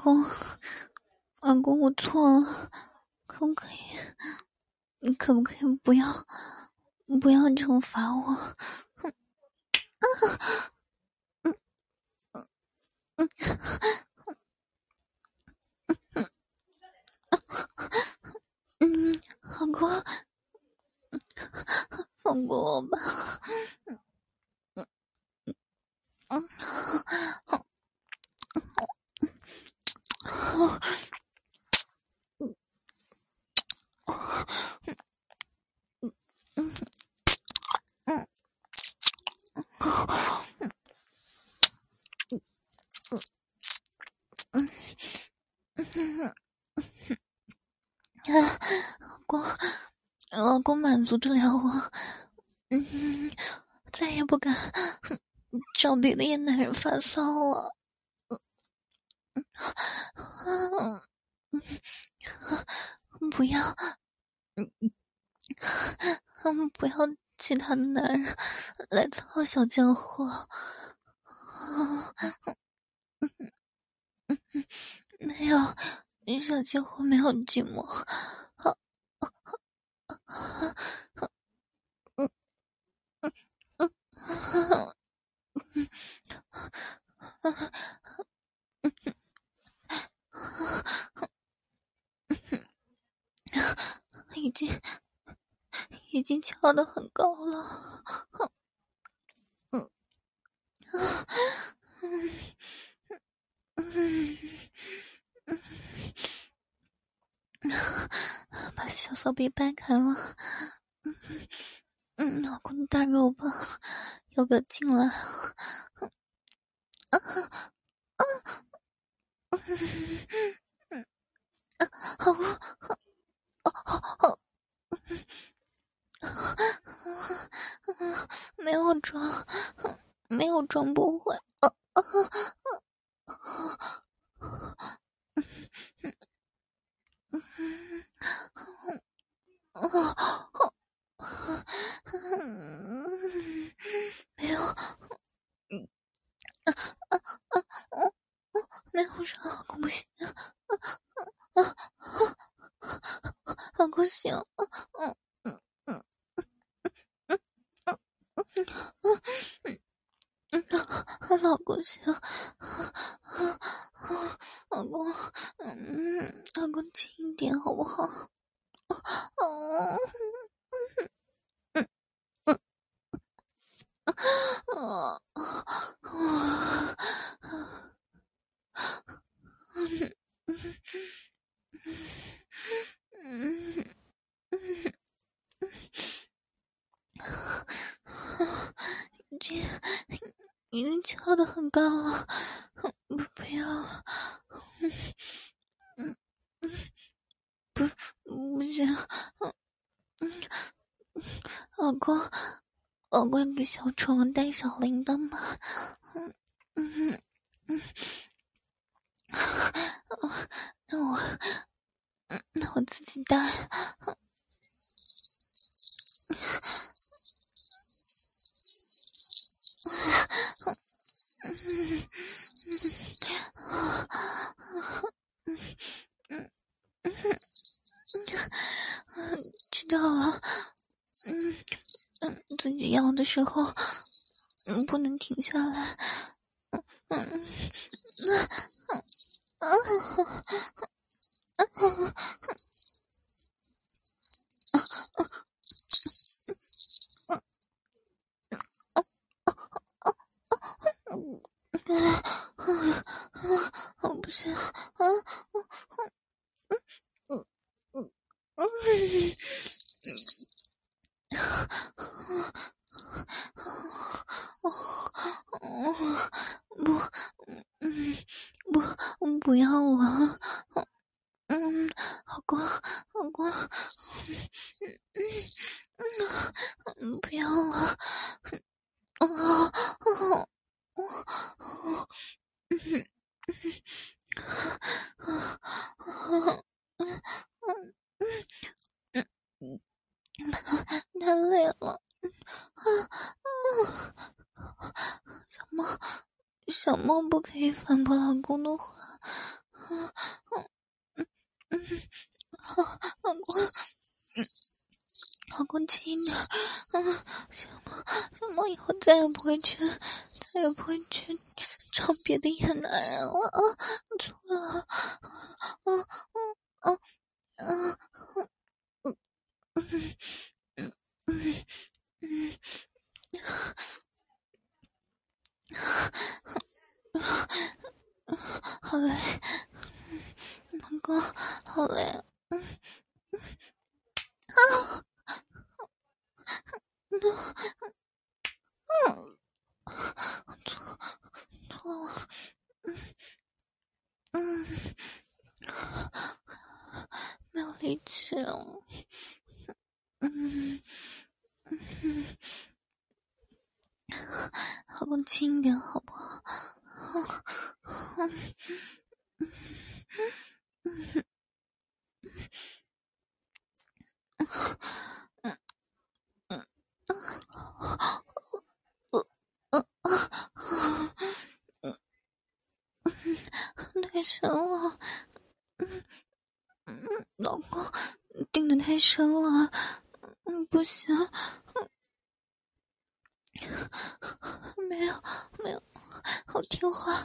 公，老公，我错了，可不可以？你可不可以不要惩罚我？老公，放过我吧。老公满足得了我，再也不敢找别的野男人发骚了。不要，不要其他的男人来操小家伙。没有，小家伙没有寂寞。已经翘得很高了。把小骚逼掰开了。老公的大肉棒要不要进来？老公，没有装，没有装不会。没有，没有装，老公不行，老公行，老公行，老公，老公轻一点好不好？已经翘得很高了，不要了，不行，老公，老公给小宠带小铃铛吗？那我自己带。知道了。自己要的时候，不能停下来。不行，不要了，老公，不要了，太累了，小猫不可以反驳老公的话。 老公轻一点，小猫以后再也不会去找别的野男人了啊！错了，好累，老公，好累，错了，没有力气了，老公轻一点好不好？太深了，老公，顶得太深了，不行，没有，好听话，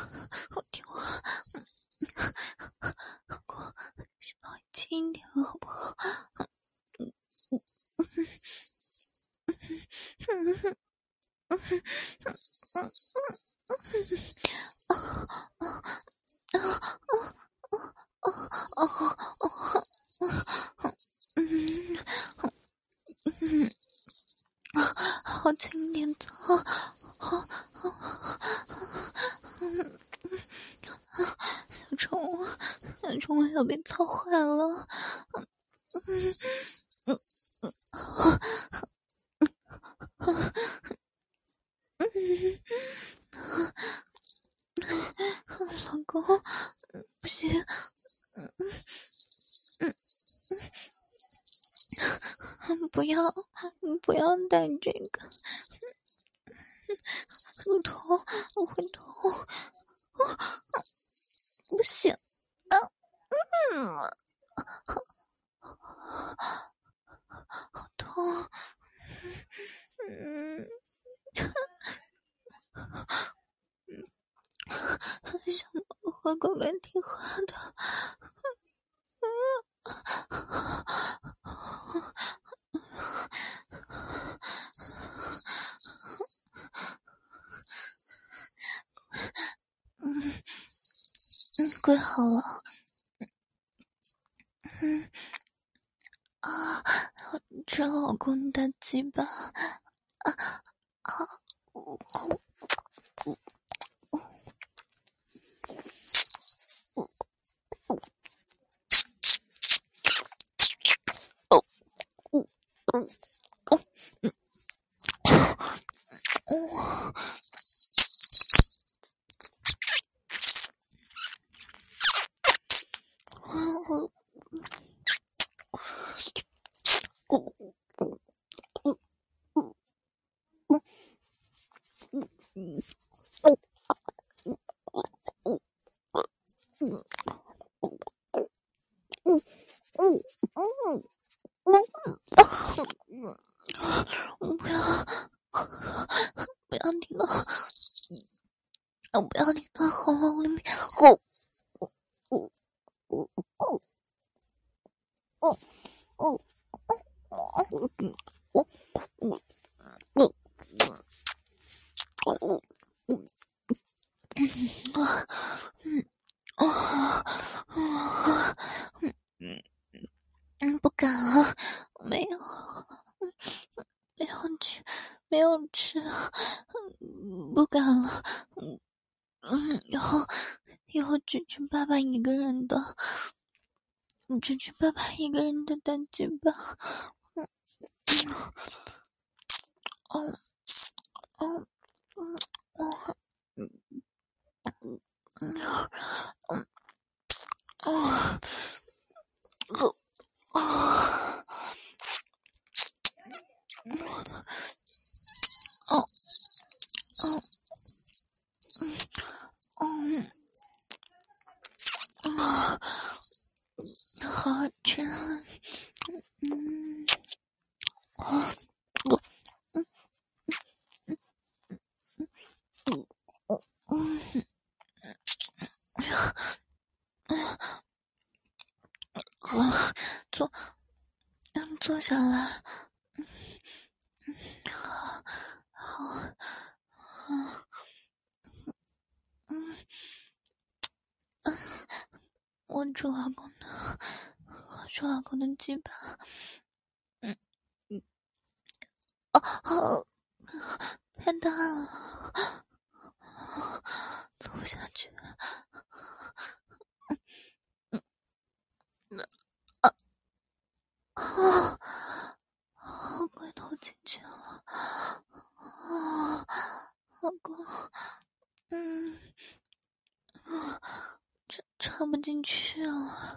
老公，稍微轻一点好不好？好轻点走，小宠物要被操坏了，老公，不行，不要带这个，乳头，我会痛，不行，好痛，小猫和狗狗听话的，跪好了，这老公的鸡巴，不要听到，不要听到喉咙里面，不敢了，没有吃，不敢了，以后只吃爸爸一个人的，大鸡巴， 好好吃。坐，坐下来。好，我主老公的鸡巴，太大了，走不下去。快投进去了，老公，插不进去了，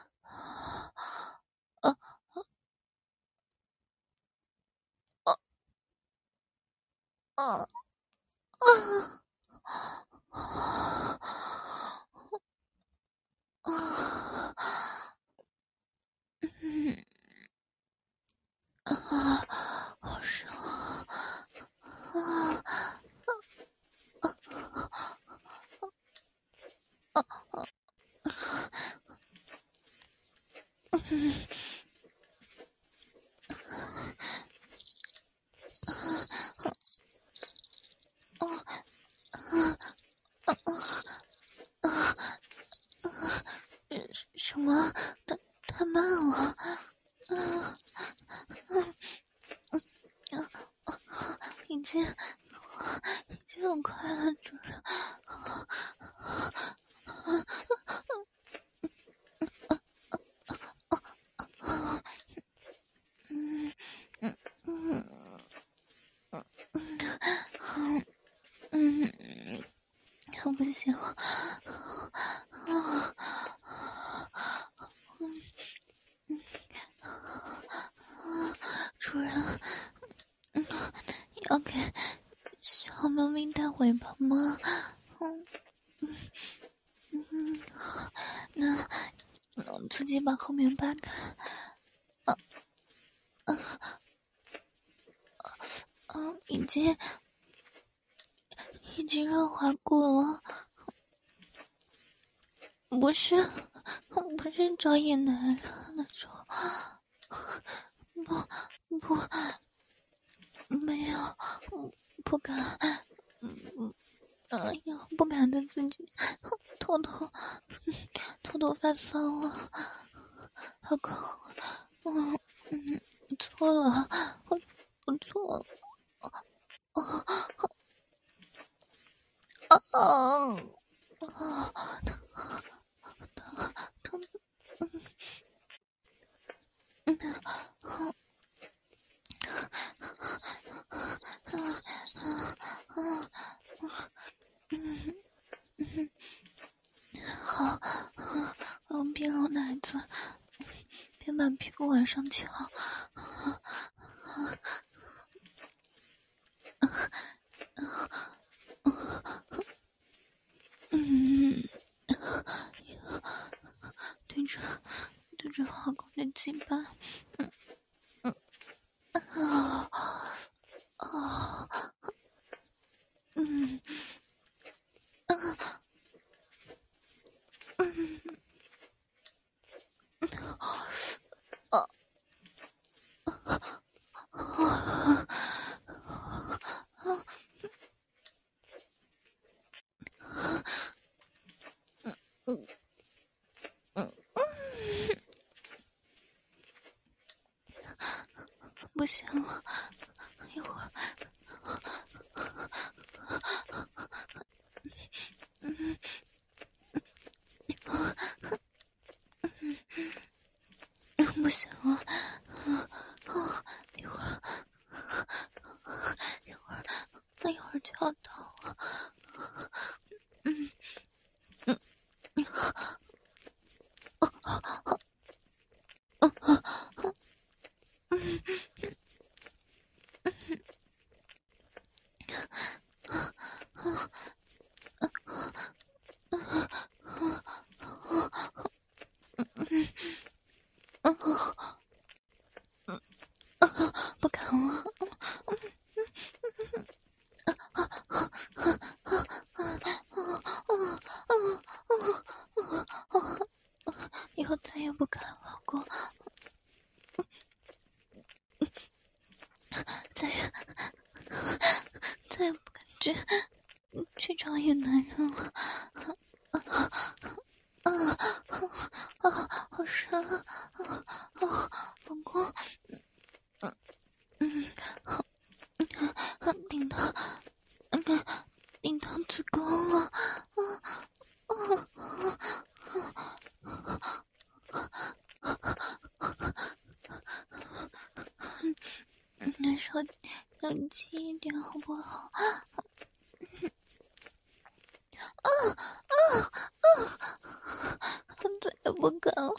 好爽啊！什么？太慢了，已经很快了，主人。不行了，主人，要给小猫咪带尾巴吗？那我自己把后面扒开。已经润滑过了，不是找野男人那种，没有，不敢，哎呀，不敢的自己偷偷发骚了，老公，错了，我错了，好，别揉奶子，别把屁股往上翘。对着老公的鸡巴，不行了，一会儿，不行了，一会儿就要到了， 不敢，老公，再也不敢去找野男人了。好深啊！老公，顶到子宫了，稍轻一点好不好？再也不敢了。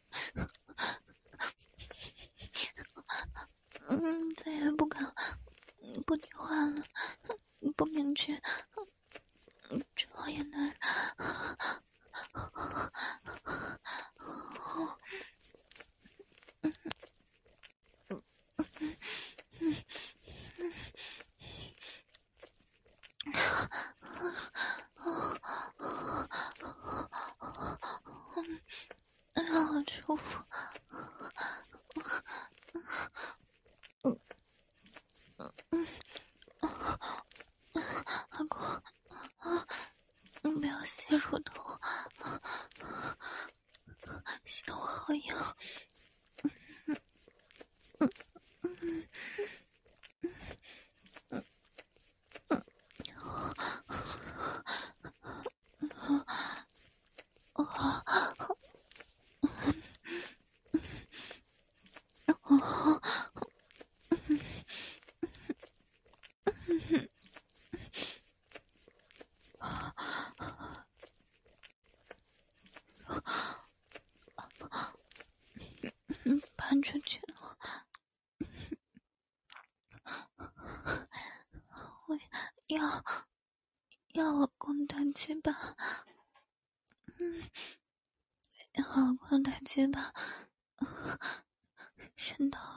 再也不敢不听话了，不敢去找野男人。好舒服。阿公，你不要吸乳头，吸得我好痒。搬出去了，我要老公大鸡巴，要老公大鸡巴，伸到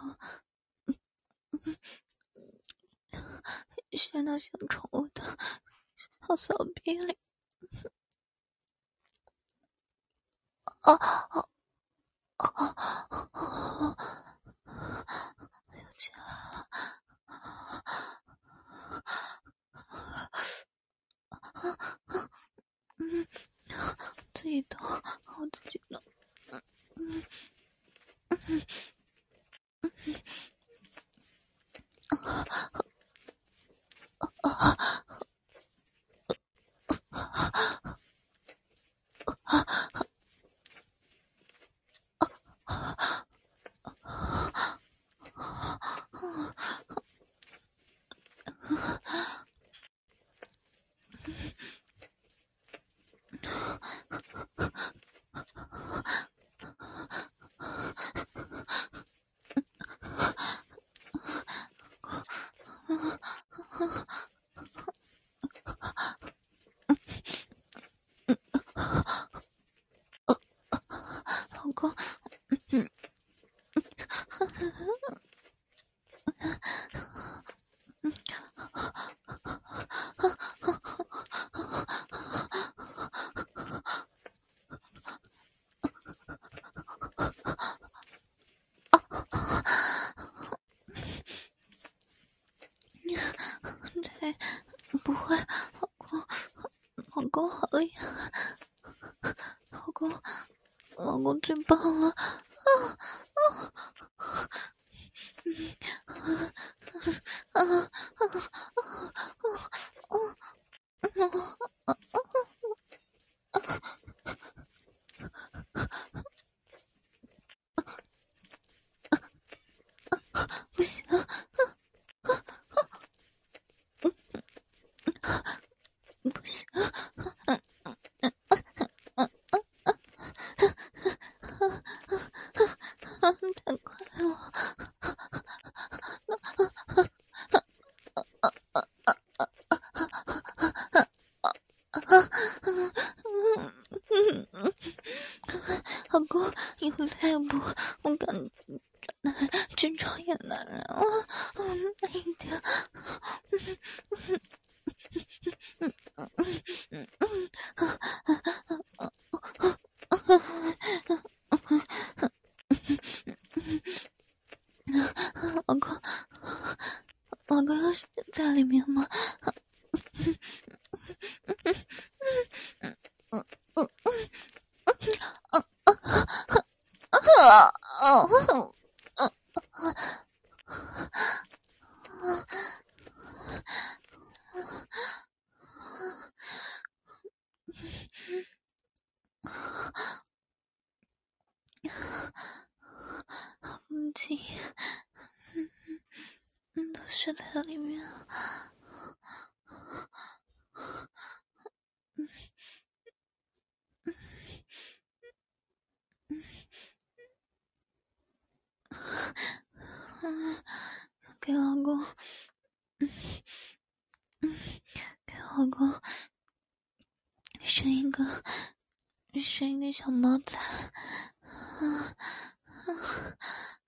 像宠物的小骚逼里。又起来了。自己动，我自己动。老公，对，不会，老公好厉害，老公最棒了。不行，不行，太快了。老公，以后再也不敢去找野男人了。慢一点。 公鸡，都睡在里面。给老公，给老公生一个小猫崽。